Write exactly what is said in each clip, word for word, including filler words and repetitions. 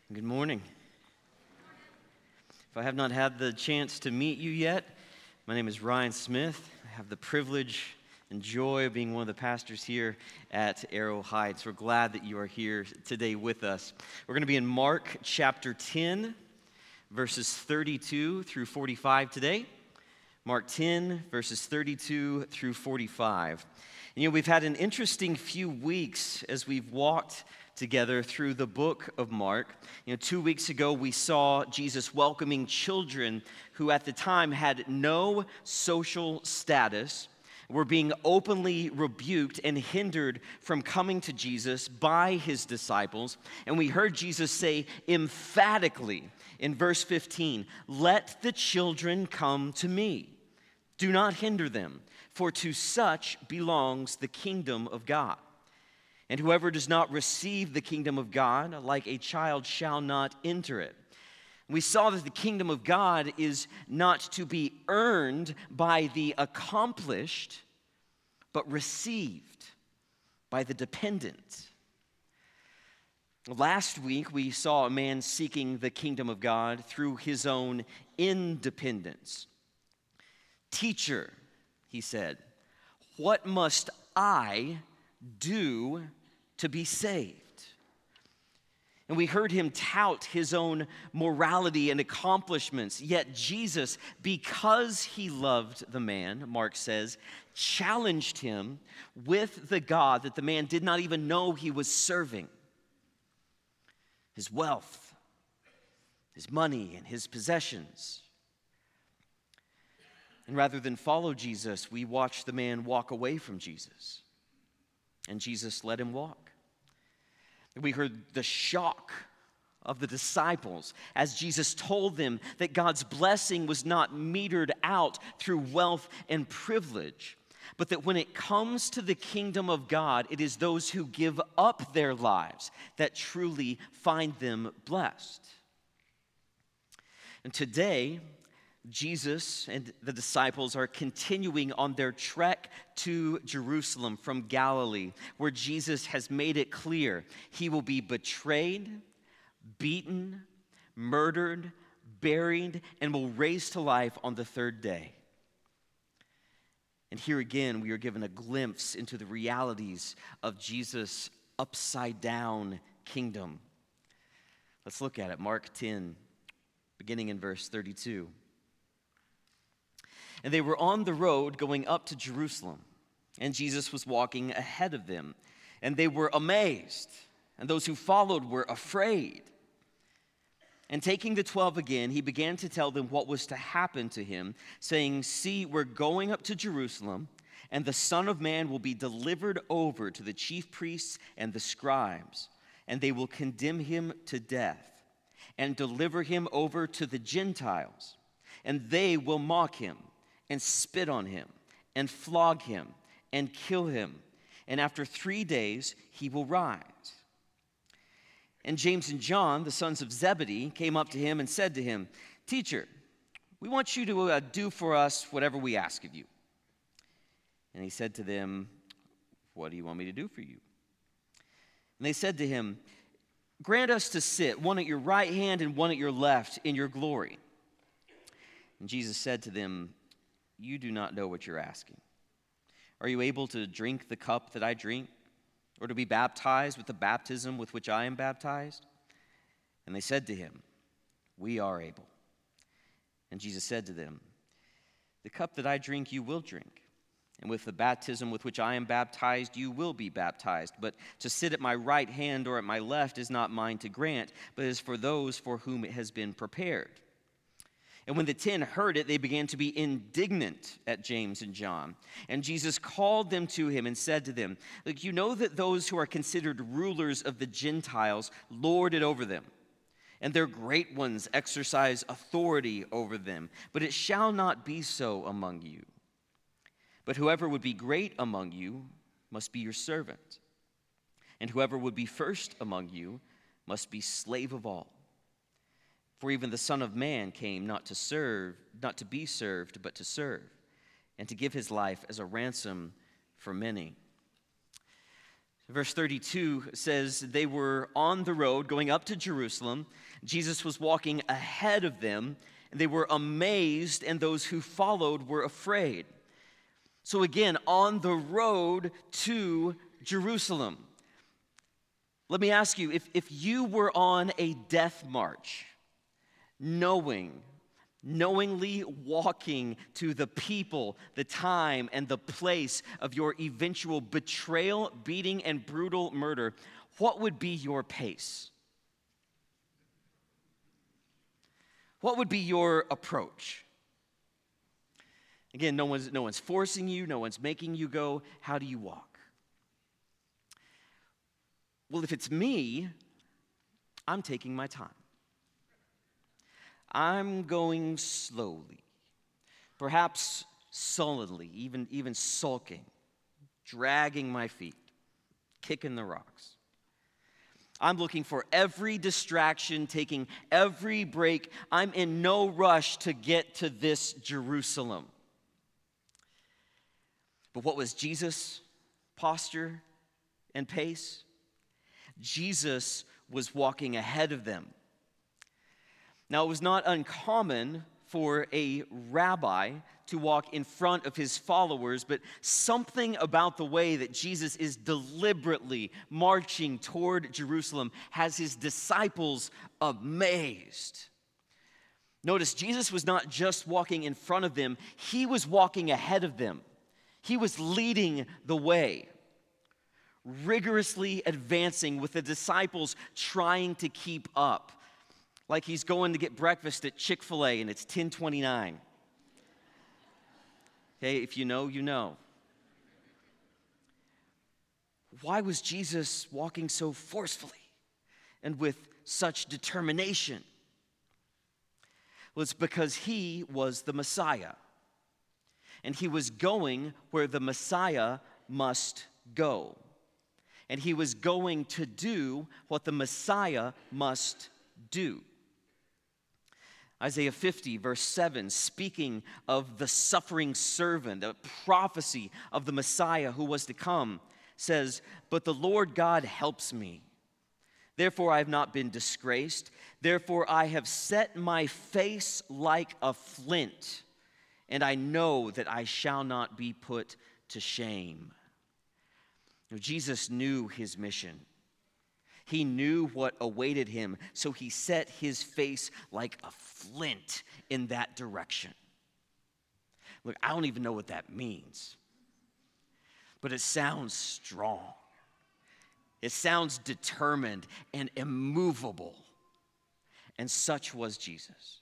Good morning. If I have not had the chance to meet you yet, my name is Ryan Smith. I have the privilege and joy of being one of the pastors here at Arrow Heights. We're glad that you are here today with us. We're going to be in Mark chapter ten, verses thirty-two through forty-five today. Mark ten, verses thirty-two through forty-five. And, you know, we've had an interesting few weeks as we've walked together through the book of Mark. You know, two weeks ago we saw Jesus welcoming children who at the time had no social status, were being openly rebuked and hindered from coming to Jesus by his disciples. And we heard Jesus say emphatically in verse fifteen, "Let the children come to me. Do not hinder them, for to such belongs the kingdom of God. And whoever does not receive the kingdom of God like a child shall not enter it." We saw that the kingdom of God is not to be earned by the accomplished, but received by the dependent. Last week, we saw a man seeking the kingdom of God through his own independence. "Teacher," he said, "what must I do to be saved?" And we heard him tout his own morality and accomplishments. Yet Jesus, because he loved the man, Mark says, challenged him with the God that the man did not even know he was serving. His wealth, his money, and his possessions. And rather than follow Jesus, we watched the man walk away from Jesus. And Jesus let him walk. We heard the shock of the disciples as Jesus told them that God's blessing was not metered out through wealth and privilege, but that when it comes to the kingdom of God, it is those who give up their lives that truly find them blessed. And today, Jesus and the disciples are continuing on their trek to Jerusalem from Galilee, where Jesus has made it clear he will be betrayed, beaten, murdered, buried, and will raise to life on the third day. And here again, we are given a glimpse into the realities of Jesus' upside-down kingdom. Let's look at it. Mark ten, beginning in verse thirty-two. "And they were on the road going up to Jerusalem, and Jesus was walking ahead of them. And they were amazed, and those who followed were afraid. And taking the twelve again, he began to tell them what was to happen to him, saying, 'See, we're going up to Jerusalem, and the Son of Man will be delivered over to the chief priests and the scribes, and they will condemn him to death, and deliver him over to the Gentiles, and they will mock him, and spit on him, and flog him, and kill him. And after three days he will rise.' And James and John, the sons of Zebedee, came up to him and said to him, 'Teacher, we want you to uh, do for us whatever we ask of you.' And he said to them, 'What do you want me to do for you?' And they said to him, 'Grant us to sit, one at your right hand and one at your left, in your glory.' And Jesus said to them, 'You do not know what you're asking. Are you able to drink the cup that I drink, or to be baptized with the baptism with which I am baptized?' And they said to him, 'We are able.' And Jesus said to them, 'The cup that I drink you will drink, and with the baptism with which I am baptized you will be baptized. But to sit at my right hand or at my left is not mine to grant, but is for those for whom it has been prepared.' And when the ten heard it, they began to be indignant at James and John. And Jesus called them to him and said to them, 'Look, you know that those who are considered rulers of the Gentiles lord it over them, and their great ones exercise authority over them. But it shall not be so among you. But whoever would be great among you must be your servant. And whoever would be first among you must be slave of all. For even the Son of Man came not to serve, not to be served, but to serve, and to give his life as a ransom for many." Verse thirty-two says, they were on the road going up to Jerusalem. Jesus was walking ahead of them, and they were amazed, and those who followed were afraid. So again, on the road to Jerusalem. Let me ask you, if, if you were on a death march, knowing, knowingly walking to the people, the time, and the place of your eventual betrayal, beating, and brutal murder, what would be your pace? What would be your approach? Again, no one's, no one's forcing you, no one's making you go. How do you walk? Well, if it's me, I'm taking my time. I'm going slowly, perhaps sullenly, even, even sulking, dragging my feet, kicking the rocks. I'm looking for every distraction, taking every break. I'm in no rush to get to this Jerusalem. But what was Jesus' posture and pace? Jesus was walking ahead of them. Now, it was not uncommon for a rabbi to walk in front of his followers, but something about the way that Jesus is deliberately marching toward Jerusalem has his disciples amazed. Notice, Jesus was not just walking in front of them, he was walking ahead of them. He was leading the way, rigorously advancing with the disciples trying to keep up. Like he's going to get breakfast at Chick-fil-A and it's ten twenty-nine. Okay, if you know, you know. Why was Jesus walking so forcefully and with such determination? Well, it's because he was the Messiah. And he was going where the Messiah must go. And he was going to do what the Messiah must do. Isaiah fifty, verse seven, speaking of the suffering servant, a prophecy of the Messiah who was to come, says, "But the Lord God helps me. Therefore I have not been disgraced. Therefore I have set my face like a flint, and I know that I shall not be put to shame." Now, Jesus knew his mission. He knew what awaited him, so he set his face like a flint in that direction. Look, I don't even know what that means, but it sounds strong. It sounds determined and immovable, and such was Jesus.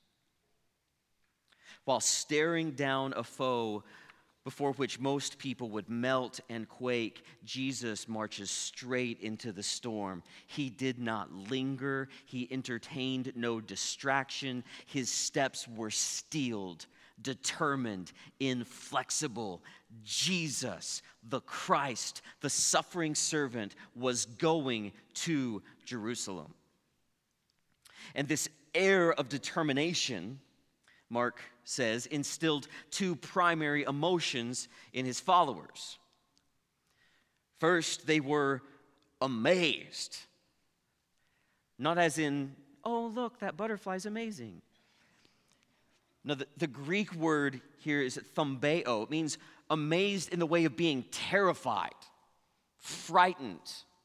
While staring down a foe before which most people would melt and quake, Jesus marches straight into the storm. He did not linger. He entertained no distraction. His steps were steeled, determined, inflexible. Jesus, the Christ, the suffering servant, was going to Jerusalem. And this air of determination, Mark says, instilled two primary emotions in his followers. First, they were amazed. Not as in, oh, look, that butterfly's amazing. No, the, the Greek word here is thumbeo. It means amazed in the way of being terrified, frightened,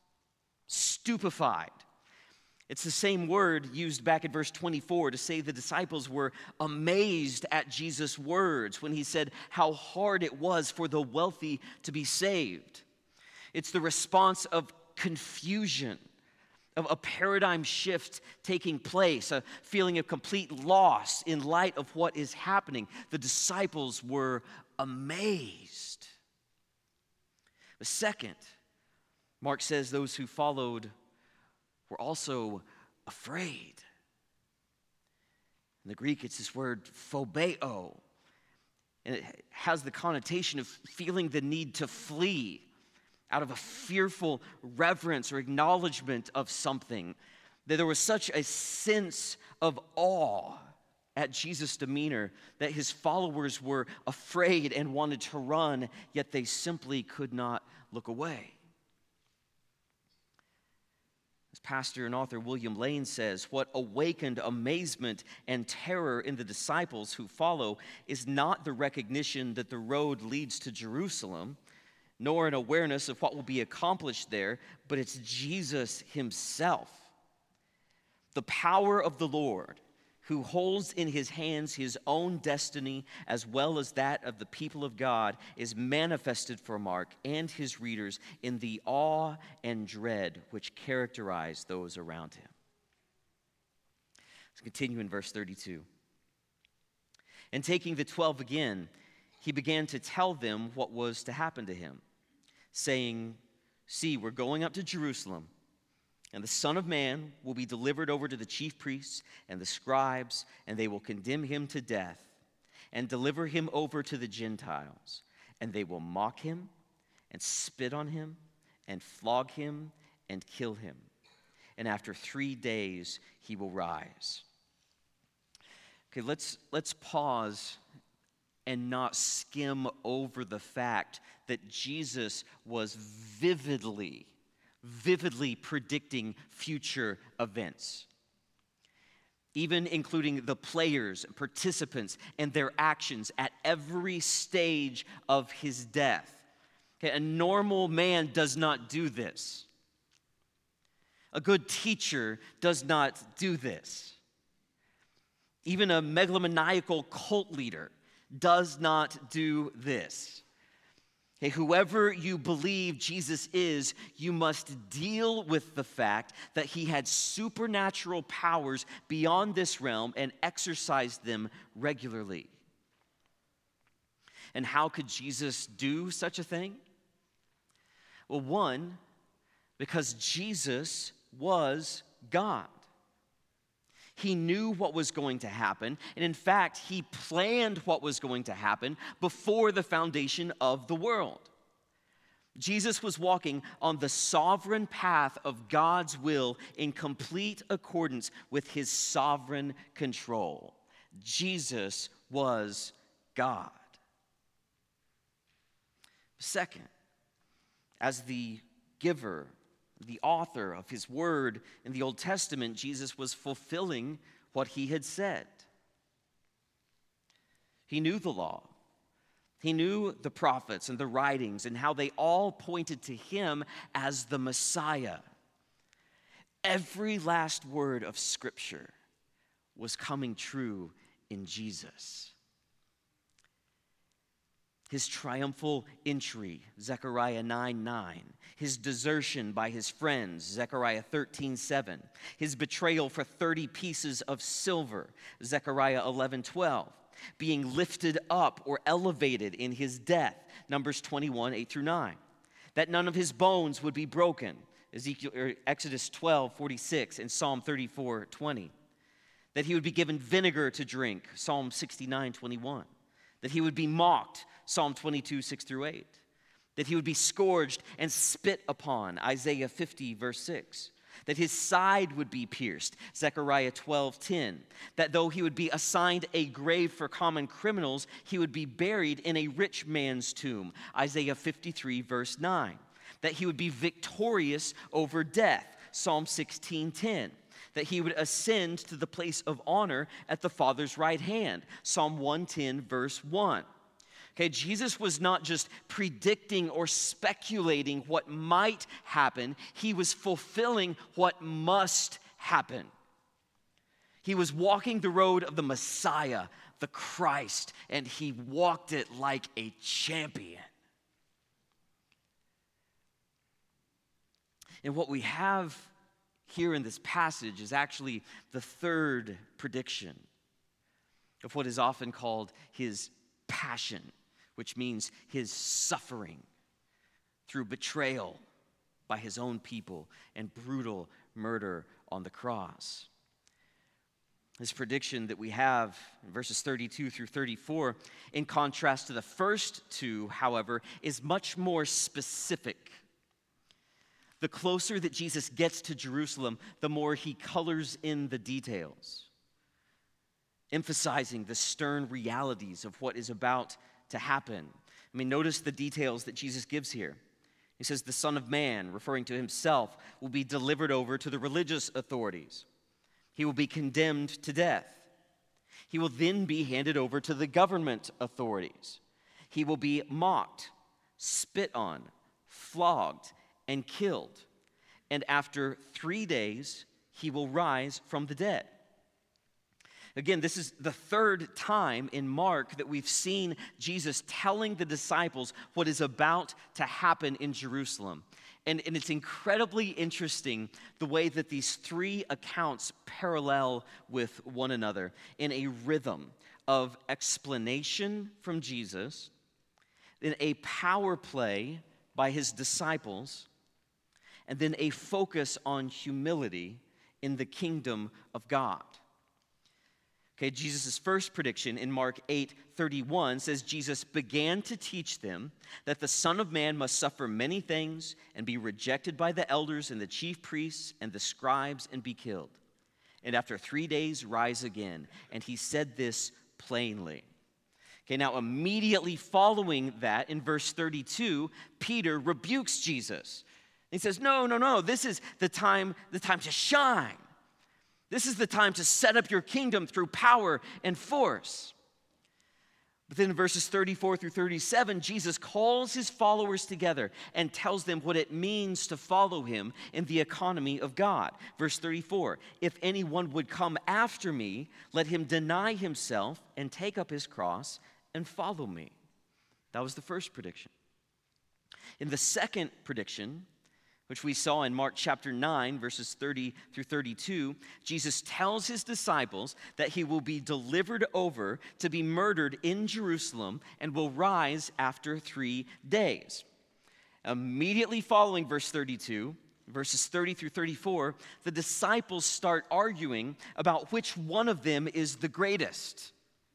stupefied. It's the same word used back in verse twenty-four to say the disciples were amazed at Jesus' words when he said how hard it was for the wealthy to be saved. It's the response of confusion, of a paradigm shift taking place, a feeling of complete loss in light of what is happening. The disciples were amazed. The second, Mark says those who followed were also afraid. In the Greek, it's this word phobeo, and it has the connotation of feeling the need to flee out of a fearful reverence or acknowledgement of something. That there was such a sense of awe at Jesus' demeanor that his followers were afraid and wanted to run, yet they simply could not look away. As pastor and author William Lane says, what awakened amazement and terror in the disciples who follow is not the recognition that the road leads to Jerusalem, nor an awareness of what will be accomplished there, but it's Jesus himself. The power of the Lord, who holds in his hands his own destiny as well as that of the people of God, is manifested for Mark and his readers in the awe and dread which characterize those around him. Let's continue in verse thirty-two. And taking the twelve again, he began to tell them what was to happen to him, saying, "See, we're going up to Jerusalem, and the Son of Man will be delivered over to the chief priests and the scribes, and they will condemn him to death and deliver him over to the Gentiles. And they will mock him and spit on him and flog him and kill him. And after three days he will rise." Okay, let's, let's pause and not skim over the fact that Jesus was vividly vividly predicting future events, even including the players, participants, and their actions at every stage of his death. Okay, a normal man does not do this. A good teacher does not do this. Even a megalomaniacal cult leader does not do this. Okay, whoever you believe Jesus is, you must deal with the fact that he had supernatural powers beyond this realm and exercised them regularly. And how could Jesus do such a thing? Well, one, because Jesus was God. He knew what was going to happen, and in fact, he planned what was going to happen before the foundation of the world. Jesus was walking on the sovereign path of God's will in complete accordance with his sovereign control. Jesus was God. Second, as the giver, the author of his word in the Old Testament, Jesus was fulfilling what he had said. He knew the law. He knew the prophets and the writings and how they all pointed to him as the Messiah. Every last word of Scripture was coming true in Jesus. His triumphal entry, Zechariah nine nine. His desertion by his friends, Zechariah thirteen seven. His betrayal for thirty pieces of silver, Zechariah eleven twelve. Being lifted up or elevated in his death, Numbers twenty-one eight through nine. That none of his bones would be broken, Ezekiel, or Exodus twelve forty-six and Psalm thirty-four twenty. That he would be given vinegar to drink, Psalm sixty-nine twenty-one. That he would be mocked, Psalm twenty-two six through eight. That he would be scourged and spit upon, Isaiah fifty verse six. That his side would be pierced, Zechariah twelve ten. That though he would be assigned a grave for common criminals, he would be buried in a rich man's tomb, Isaiah fifty-three verse nine. That he would be victorious over death, Psalm sixteen ten. That he would ascend to the place of honor at the Father's right hand, Psalm one ten verse one. Okay, Jesus was not just predicting or speculating what might happen. He was fulfilling what must happen. He was walking the road of the Messiah, the Christ, and he walked it like a champion. And what we have here in this passage is actually the third prediction of what is often called his passion, which means his suffering through betrayal by his own people and brutal murder on the cross. This prediction that we have in verses thirty-two through thirty-four, in contrast to the first two, however, is much more specific. The closer that Jesus gets to Jerusalem, the more he colors in the details, emphasizing the stern realities of what is about to happen. I mean, notice the details that Jesus gives here. He says, the Son of Man, referring to himself, will be delivered over to the religious authorities. He will be condemned to death. He will then be handed over to the government authorities. He will be mocked, spit on, flogged, and killed. And after three days, he will rise from the dead. Again, this is the third time in Mark that we've seen Jesus telling the disciples what is about to happen in Jerusalem. And, and it's incredibly interesting the way that these three accounts parallel with one another in a rhythm of explanation from Jesus, in a power play by his disciples, and then a focus on humility in the kingdom of God. Okay, Jesus' first prediction in Mark eight thirty-one says, Jesus began to teach them that the Son of Man must suffer many things and be rejected by the elders and the chief priests and the scribes and be killed, and after three days rise again. And he said this plainly. Okay, now immediately following that, in verse thirty-two, Peter rebukes Jesus. He says, no, no, no, this is the time, the time to shine. This is the time to set up your kingdom through power and force. But then in verses thirty-four through thirty-seven, Jesus calls his followers together and tells them what it means to follow him in the economy of God. Verse thirty-four, if anyone would come after me, let him deny himself and take up his cross and follow me. That was the first prediction. In the second prediction, which we saw in Mark chapter nine, verses thirty through thirty-two, Jesus tells his disciples that he will be delivered over to be murdered in Jerusalem and will rise after three days. Immediately following verse thirty-two, verses thirty through thirty-four, the disciples start arguing about which one of them is the greatest.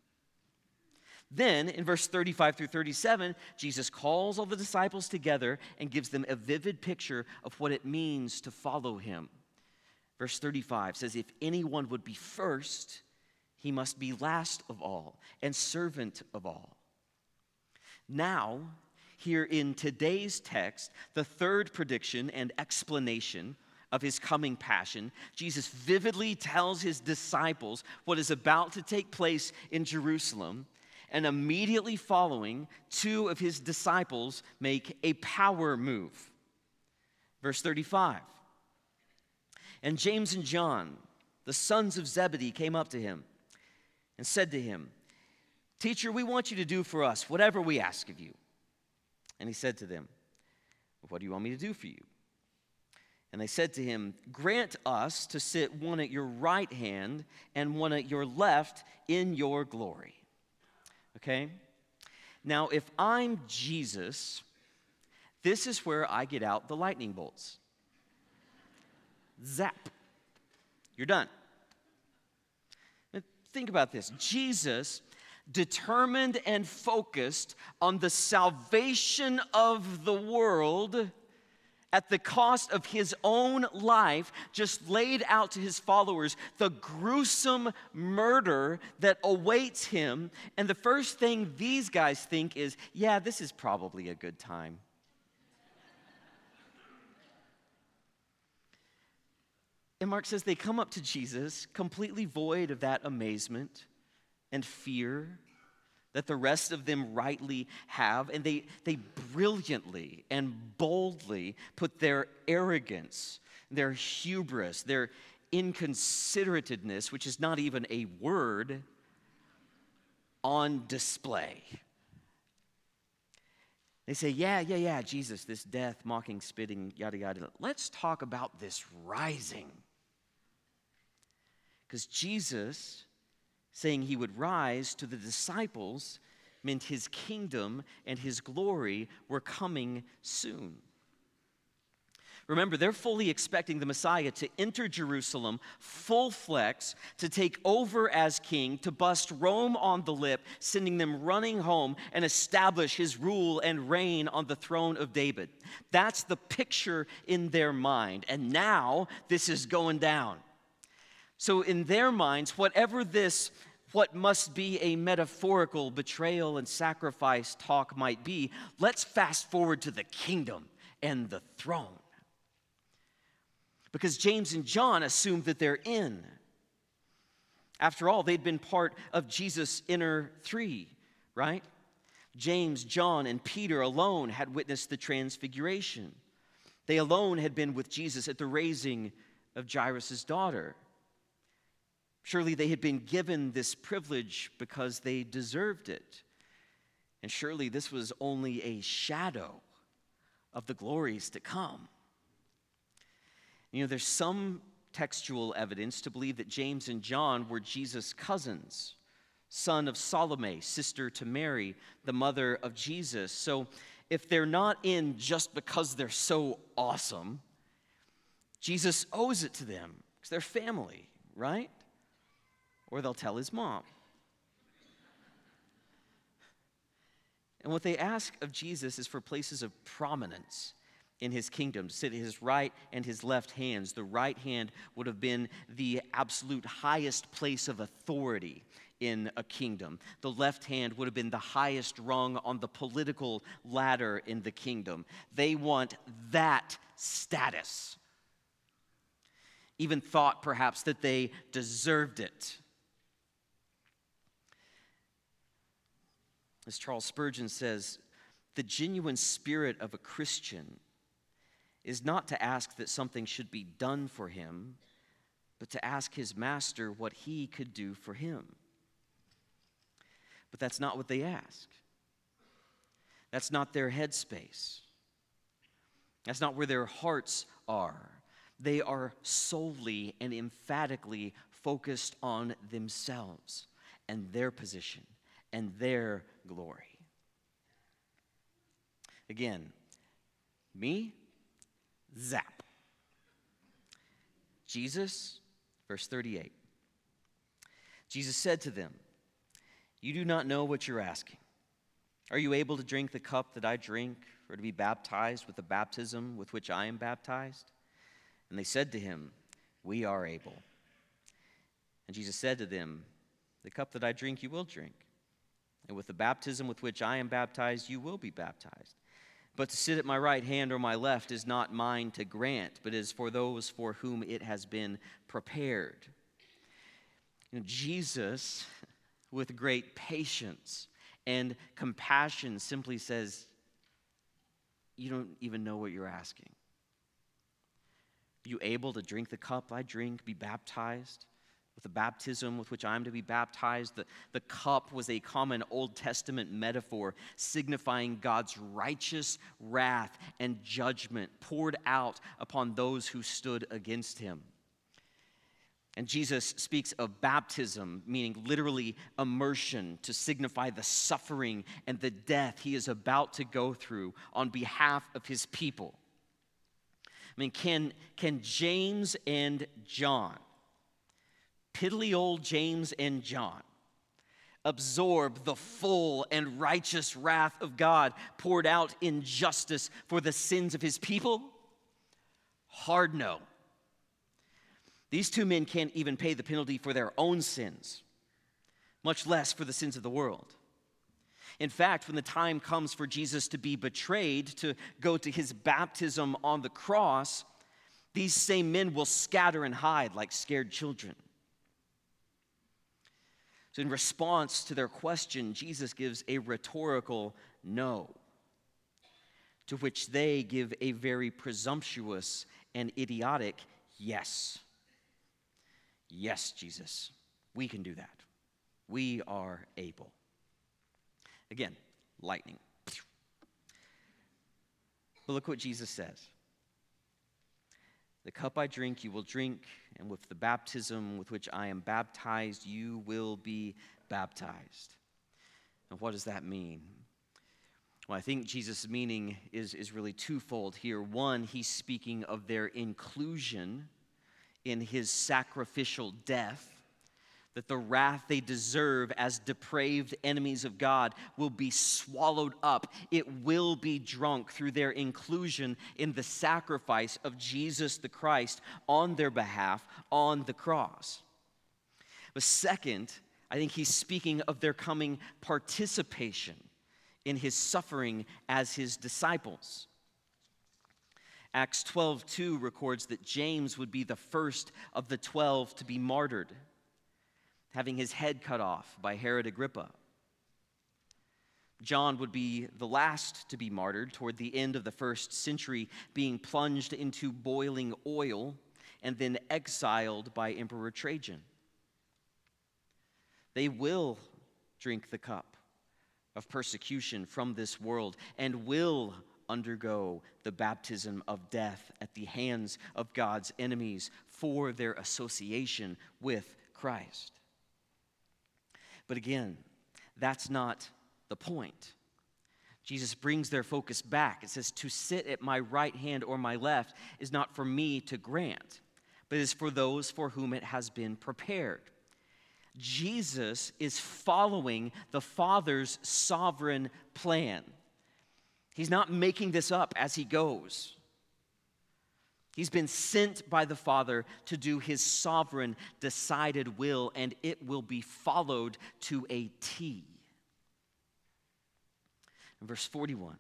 Then, in verse thirty-five through thirty-seven, Jesus calls all the disciples together and gives them a vivid picture of what it means to follow him. Verse thirty-five says, if anyone would be first, he must be last of all and servant of all. Now, here in today's text, the third prediction and explanation of his coming passion, Jesus vividly tells his disciples what is about to take place in Jerusalem. And immediately following, two of his disciples make a power move. Verse thirty-five. And James and John, the sons of Zebedee, came up to him and said to him, Teacher, we want you to do for us whatever we ask of you. And he said to them, what do you want me to do for you? And they said to him, grant us to sit one at your right hand and one at your left in your glory. Okay? Now, if I'm Jesus, this is where I get out the lightning bolts. Zap. You're done. Now, think about this. Jesus, determined and focused on the salvation of the world at the cost of his own life, just laid out to his followers the gruesome murder that awaits him. And the first thing these guys think is, yeah, this is probably a good time. And Mark says they come up to Jesus completely void of that amazement and fear that the rest of them rightly have, and they, they brilliantly and boldly put their arrogance, their hubris, their inconsideratedness, which is not even a word, on display. They say, yeah, yeah, yeah, Jesus, this death, mocking, spitting, yada, yada. Let's talk about this rising. Because Jesus saying he would rise to the disciples meant his kingdom and his glory were coming soon. Remember, they're fully expecting the Messiah to enter Jerusalem full flex, to take over as king, to bust Rome on the lip, sending them running home and establish his rule and reign on the throne of David. That's the picture in their mind. And now this is going down. So in their minds, whatever this, what must be a metaphorical betrayal and sacrifice talk might be, let's fast forward to the kingdom and the throne. Because James and John assume that they're in. After all, they'd been part of Jesus' inner three, right? James, John, and Peter alone had witnessed the transfiguration. They alone had been with Jesus at the raising of Jairus' daughter. Surely they had been given this privilege because they deserved it. And surely this was only a shadow of the glories to come. You know, there's some textual evidence to believe that James and John were Jesus' cousins, son of Salome, sister to Mary, the mother of Jesus. So if they're not in just because they're so awesome, Jesus owes it to them because they're family, right? Or they'll tell his mom. And what they ask of Jesus is for places of prominence in his kingdom, sit at his right and his left hands. The right hand would have been the absolute highest place of authority in a kingdom. The left hand would have been the highest rung on the political ladder in the kingdom. They want that status. Even thought perhaps that they deserved it. As Charles Spurgeon says, the genuine spirit of a Christian is not to ask that something should be done for him, but to ask his master what he could do for him. But that's not what they ask. That's not their headspace. That's not where their hearts are. They are solely and emphatically focused on themselves and their position and their glory. Again, me, zap. Jesus, verse thirty-eight. Jesus said to them, "You do not know what you're asking. Are you able to drink the cup that I drink, or to be baptized with the baptism with which I am baptized?" And they said to him, "We are able." And Jesus said to them, "The cup that I drink you will drink, and with the baptism with which I am baptized you will be baptized. But to sit at my right hand or my left is not mine to grant, but is for those for whom it has been prepared." You know, Jesus, with great patience and compassion, simply says, "You don't even know what you're asking. Are you able to drink the cup I drink, be baptized with the baptism with which I am to be baptized?" The, the cup was a common Old Testament metaphor signifying God's righteous wrath and judgment poured out upon those who stood against him. And Jesus speaks of baptism, meaning literally immersion, to signify the suffering and the death he is about to go through on behalf of his people. I mean, can, can James and John, piddly old James and John, absorb the full and righteous wrath of God poured out in justice for the sins of his people? Hard no. These two men can't even pay the penalty for their own sins, much less for the sins of the world. In fact, when the time comes for Jesus to be betrayed, to go to his baptism on the cross, these same men will scatter and hide like scared children. So in response to their question, Jesus gives a rhetorical no, to which they give a very presumptuous and idiotic yes. Yes, Jesus, we can do that. We are able. Again, lightning. But look what Jesus says. "The cup I drink, you will drink, and with the baptism with which I am baptized, you will be baptized." And what does that mean? Well, I think Jesus' meaning is, is really twofold here. One, he's speaking of their inclusion in his sacrificial death, that the wrath they deserve as depraved enemies of God will be swallowed up. It will be drunk through their inclusion in the sacrifice of Jesus the Christ on their behalf on the cross. But second, I think he's speaking of their coming participation in his suffering as his disciples. Acts twelve two records that James would be the first of the twelve to be martyred, having his head cut off by Herod Agrippa. John would be the last to be martyred toward the end of the first century, being plunged into boiling oil and then exiled by Emperor Trajan. They will drink the cup of persecution from this world and will undergo the baptism of death at the hands of God's enemies for their association with Christ. But again, that's not the point. Jesus brings their focus back. It says, to sit at my right hand or my left is not for me to grant, but is for those for whom it has been prepared. Jesus is following the Father's sovereign plan. He's not making this up as he goes. He's been sent by the Father to do his sovereign, decided will, and it will be followed to a T. In verse forty-one,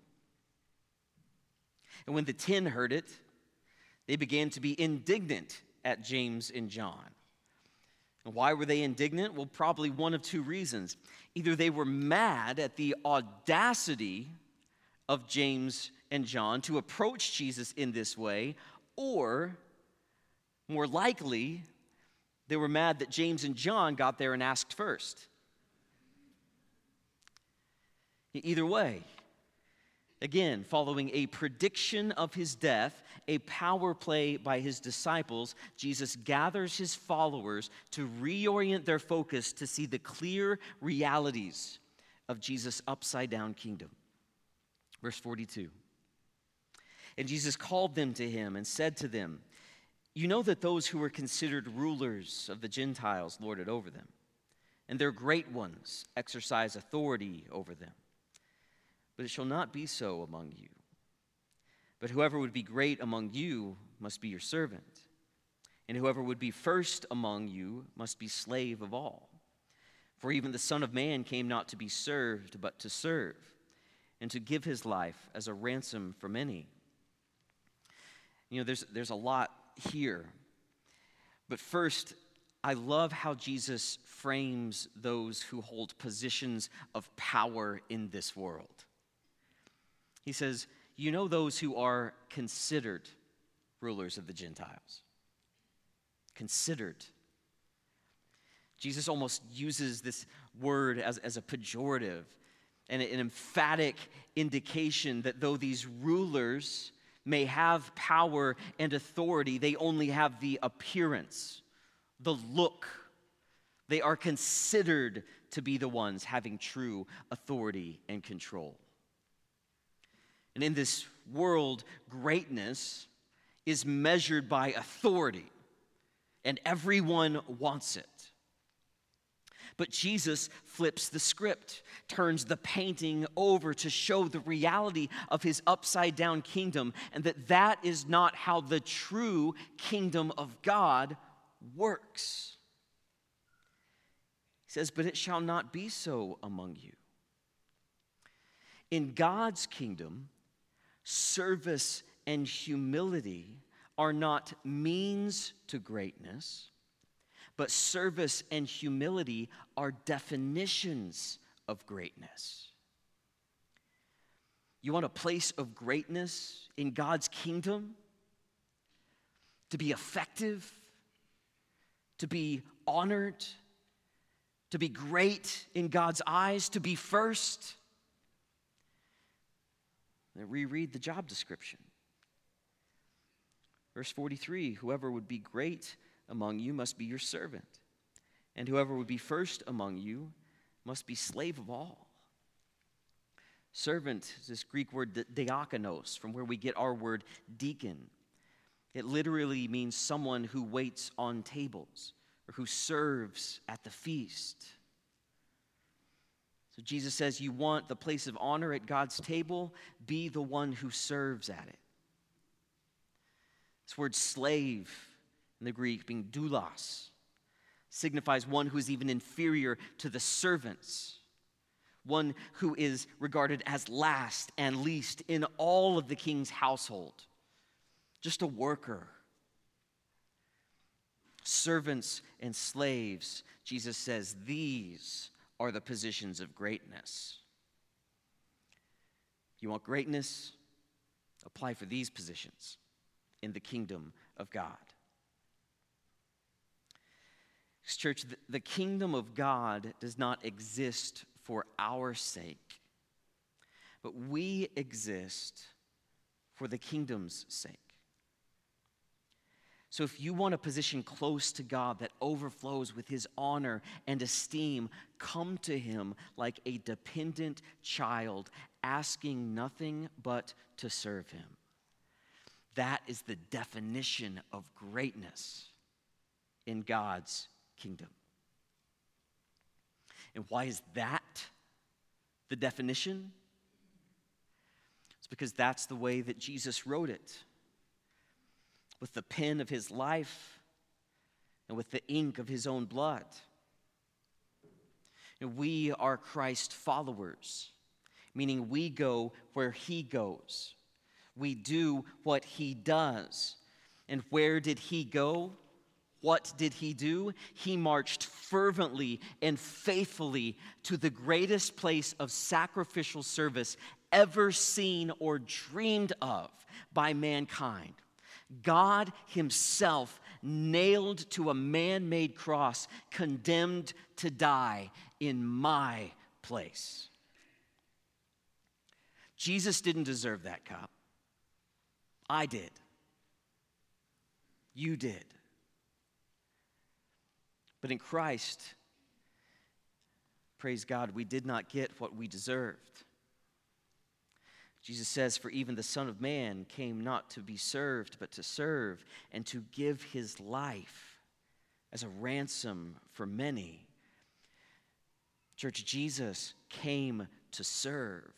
and when the ten heard it, they began to be indignant at James and John. And why were they indignant? Well, probably one of two reasons. Either they were mad at the audacity of James and John to approach Jesus in this way, or more likely, they were mad that James and John got there and asked first. Either way, again, following a prediction of his death, a power play by his disciples, Jesus gathers his followers to reorient their focus to see the clear realities of Jesus' upside-down kingdom. Verse forty-two. And Jesus called them to him and said to them, you know that those who are considered rulers of the Gentiles lord it over them, and their great ones exercise authority over them. But it shall not be so among you. But whoever would be great among you must be your servant, and whoever would be first among you must be slave of all. For even the Son of Man came not to be served, but to serve, and to give his life as a ransom for many. You know, there's, there's a lot here. But first, I love how Jesus frames those who hold positions of power in this world. He says, you know those who are considered rulers of the Gentiles. Considered. Jesus almost uses this word as, as a pejorative and an emphatic indication that though these rulers may have power and authority, they only have the appearance, the look. They are considered to be the ones having true authority and control. And in this world, greatness is measured by authority, and everyone wants it. But Jesus flips the script, turns the painting over to show the reality of his upside-down kingdom, and that that is not how the true kingdom of God works. He says, but it shall not be so among you. In God's kingdom, service and humility are not means to greatness, but service and humility are definitions of greatness. You want a place of greatness in God's kingdom? To be effective, to be honored, to be great in God's eyes, to be first? Reread the job description. Verse forty-three, whoever would be great among you must be your servant, and whoever would be first among you must be slave of all. Servant is this Greek word diakonos, from where we get our word deacon. It literally means someone who waits on tables or who serves at the feast. So Jesus says, you want the place of honor at God's table? Be the one who serves at it. This word slave in the Greek, being doulos, signifies one who is even inferior to the servants, one who is regarded as last and least in all of the king's household. just a worker. Servants and slaves, Jesus says, these are the positions of greatness. You want greatness? Apply for these positions in the kingdom of God. Church, the kingdom of God does not exist for our sake, but we exist for the kingdom's sake. So if you want a position close to God that overflows with his honor and esteem, come to him like a dependent child, asking nothing but to serve him. That is the definition of greatness in God's kingdom. And why is that the definition? It's because that's the way that Jesus wrote it. With the pen of his life and with the ink of his own blood. And we are Christ followers, meaning we go where he goes. We do what he does. And where did he go? What did he do? He marched fervently and faithfully to the greatest place of sacrificial service ever seen or dreamed of by mankind. God himself nailed to a man-made cross, condemned to die in my place. Jesus didn't deserve that cup. I did. You did. But in Christ, praise God, we did not get what we deserved. Jesus says, for even the Son of Man came not to be served, but to serve and to give his life as a ransom for many. Church, Jesus came to serve.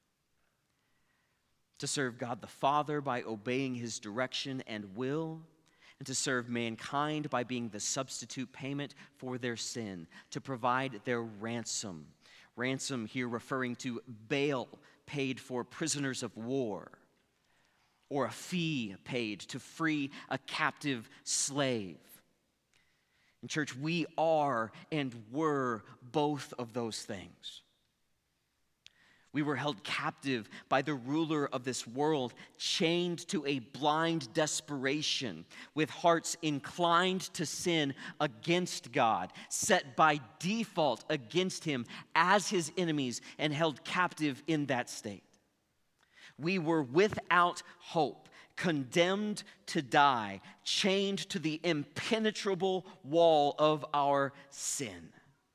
To serve God the Father by obeying his direction and will, and to serve mankind by being the substitute payment for their sin, to provide their ransom. Ransom here referring to bail paid for prisoners of war, or a fee paid to free a captive slave. In church, we are and were both of those things. We were held captive by the ruler of this world, chained to a blind desperation, with hearts inclined to sin against God, set by default against him as his enemies, and held captive in that state. We were without hope, condemned to die, chained to the impenetrable wall of our sin.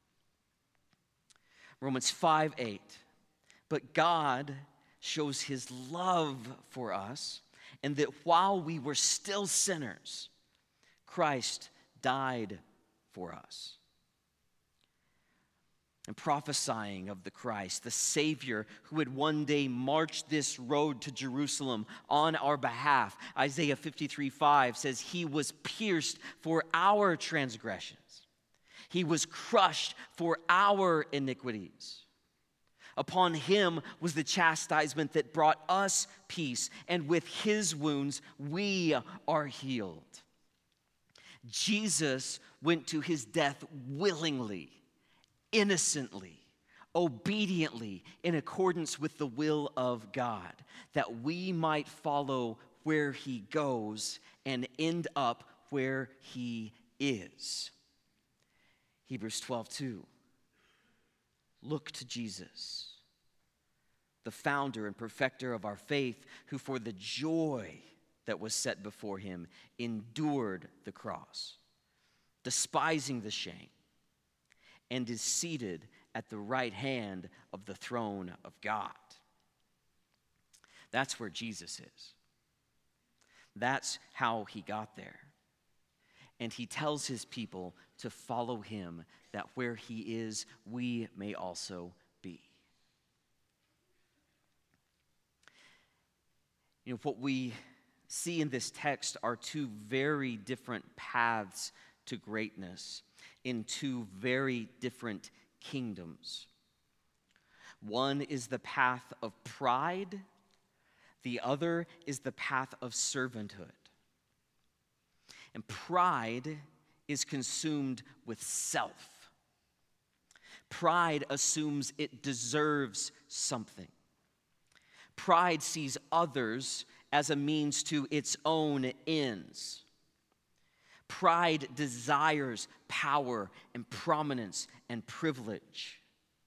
Romans five eight. But God shows his love for us, and that while we were still sinners, Christ died for us. And prophesying of the Christ, the Savior who would one day march this road to Jerusalem on our behalf, Isaiah fifty-three five says, he was pierced for our transgressions. He was crushed for our iniquities. Upon him was the chastisement that brought us peace, and with his wounds we are healed. Jesus went to his death willingly, innocently, obediently, in accordance with the will of God, that we might follow where he goes and end up where he is. Hebrews twelve two. Look to Jesus, the founder and perfecter of our faith, who for the joy that was set before him endured the cross, despising the shame, and is seated at the right hand of the throne of God. That's where Jesus is. That's how he got there. And he tells his people to follow him, that where he is, we may also be. You know, what we see in this text are two very different paths to greatness in two very different kingdoms. One is the path of pride, the other is the path of servanthood. And pride is consumed with self. Pride assumes it deserves something. Pride sees others as a means to its own ends. Pride desires power and prominence and privilege.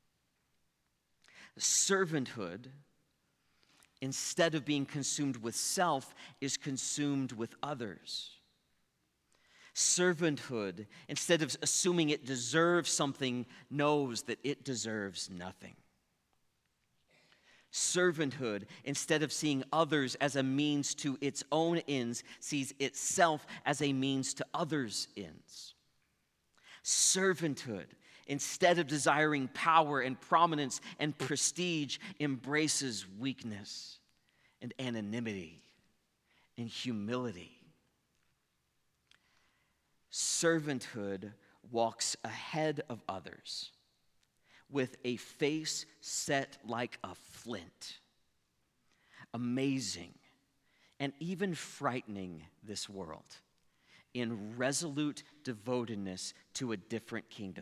Servanthood, instead of being consumed with self, is consumed with others. Servanthood, instead of assuming it deserves something, knows that it deserves nothing. Servanthood, instead of seeing others as a means to its own ends, sees itself as a means to others' ends. Servanthood, instead of desiring power and prominence and prestige, embraces weakness and anonymity and humility. Servanthood walks ahead of others with a face set like a flint, amazing and even frightening this world in resolute devotedness to a different kingdom,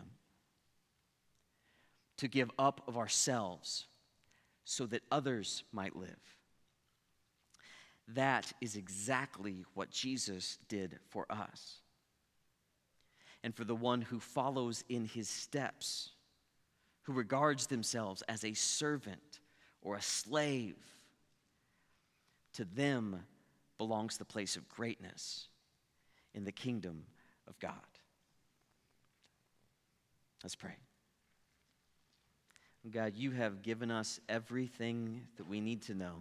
to give up of ourselves so that others might live. That is exactly what Jesus did for us. And for the one who follows in his steps, who regards themselves as a servant or a slave, to them belongs the place of greatness in the kingdom of God. Let's pray. God, you have given us everything that we need to know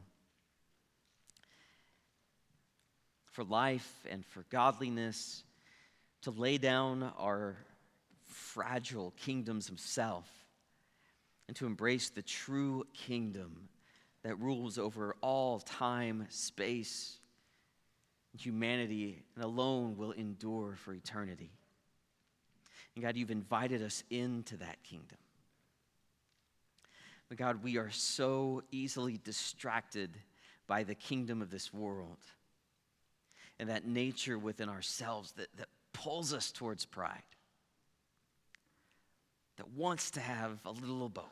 for life and for godliness, to lay down our fragile kingdoms of self and to embrace the true kingdom that rules over all time, space, and humanity, and alone will endure for eternity. And God, you've invited us into that kingdom. But God, we are so easily distracted by the kingdom of this world and that nature within ourselves that, that pulls us towards pride, that wants to have a little of both,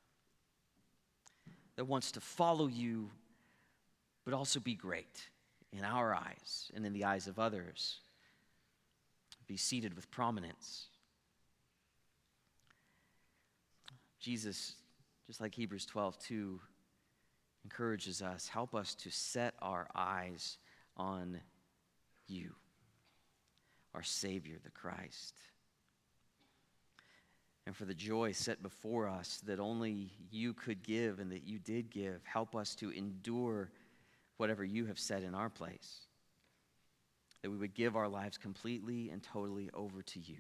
that wants to follow you, but also be great in our eyes and in the eyes of others, be seated with prominence. Jesus, just like Hebrews twelve two encourages us, help us to set our eyes on you, our Savior, the Christ. And for the joy set before us that only you could give and that you did give, help us to endure whatever you have said in our place, that we would give our lives completely and totally over to you.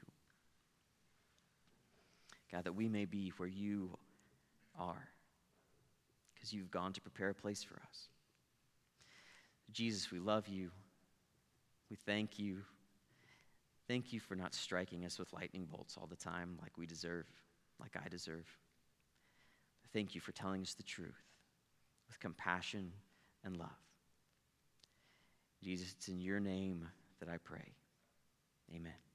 God, that we may be where you are, because you've gone to prepare a place for us. Jesus, we love you. We thank you. Thank you for not striking us with lightning bolts all the time like we deserve, like I deserve. Thank you for telling us the truth with compassion and love. Jesus, it's in your name that I pray. Amen.